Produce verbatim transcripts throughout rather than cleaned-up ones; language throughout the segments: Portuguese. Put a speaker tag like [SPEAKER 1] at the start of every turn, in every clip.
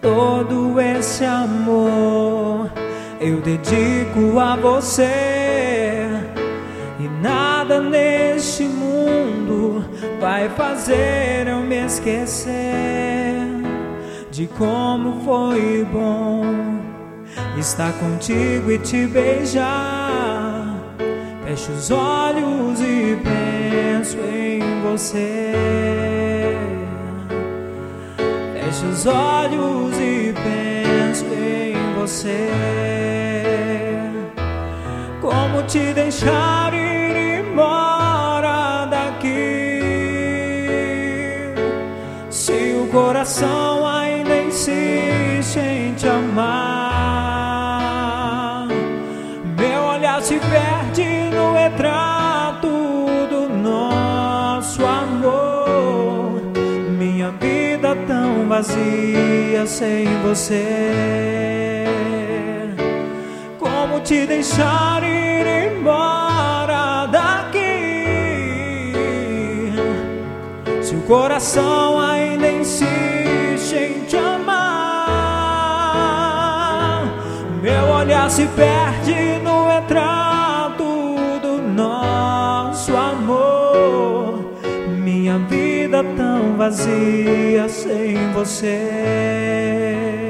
[SPEAKER 1] Todo esse amor eu dedico a você, e nada neste mundo vai fazer eu me esquecer de como foi bom estar contigo e te beijar. Fecho os olhos e penso em você. Fecho os olhos e penso em você. Como te deixar ir embora daqui, se o coração ainda insiste em te amar? Meu olhar se perde no retrato do nosso amor. Minha vida tão vazia sem você. Como te deixar ir embora daqui, se o coração ainda insiste em te amar? Meu olhar se perde no retrato do nosso amor. Minha vida tão vazia sem você.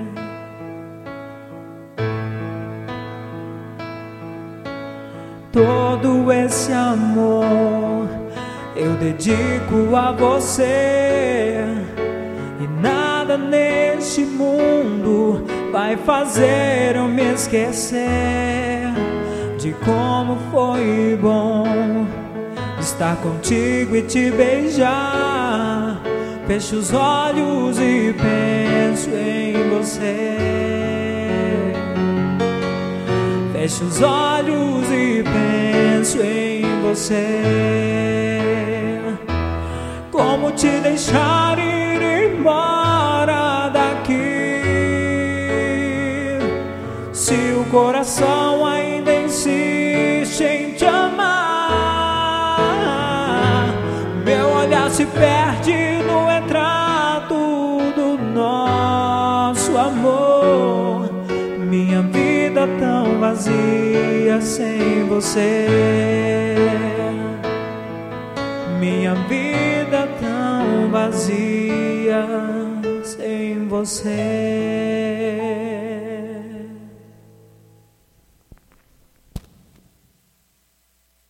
[SPEAKER 1] Todo esse amor eu dedico a você, e nada neste mundo vai fazer eu me esquecer de como foi bom estar contigo e te beijar. Fecho os olhos e penso em você. Fecho os olhos e penso em você. Como te deixar ir embora daqui, se o coração ainda insiste em te amar? Meu olhar se perde no retrato do nosso amor. Minha vida tão vazia sem você. Minha vida tão vazia sem você.